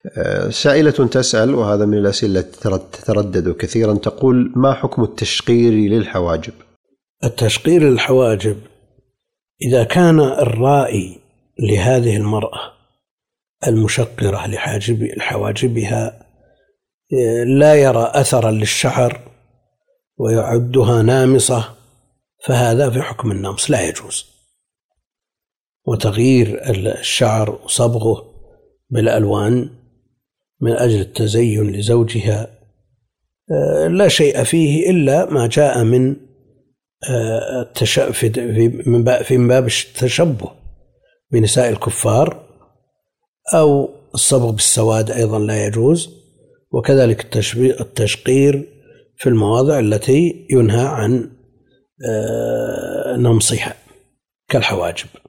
سائلة تسأل، وهذا من الأسئلة تتردد كثيرا، تقول: ما حكم التشقير للحواجب؟ التشقير للحواجب إذا كان الرائي لهذه المرأة المشقرة لحواجبها لا يرى أثرا للشعر ويعدها نامصة، فهذا في حكم النمص لا يجوز. وتغيير الشعر وصبغه بالألوان من أجل التزين لزوجها لا شيء فيه إلا ما جاء من في باب التشبه بنساء الكفار، أو الصبغ بالسواد أيضا لا يجوز، وكذلك التشقير في المواضع التي ينهى عن نمصها كالحواجب.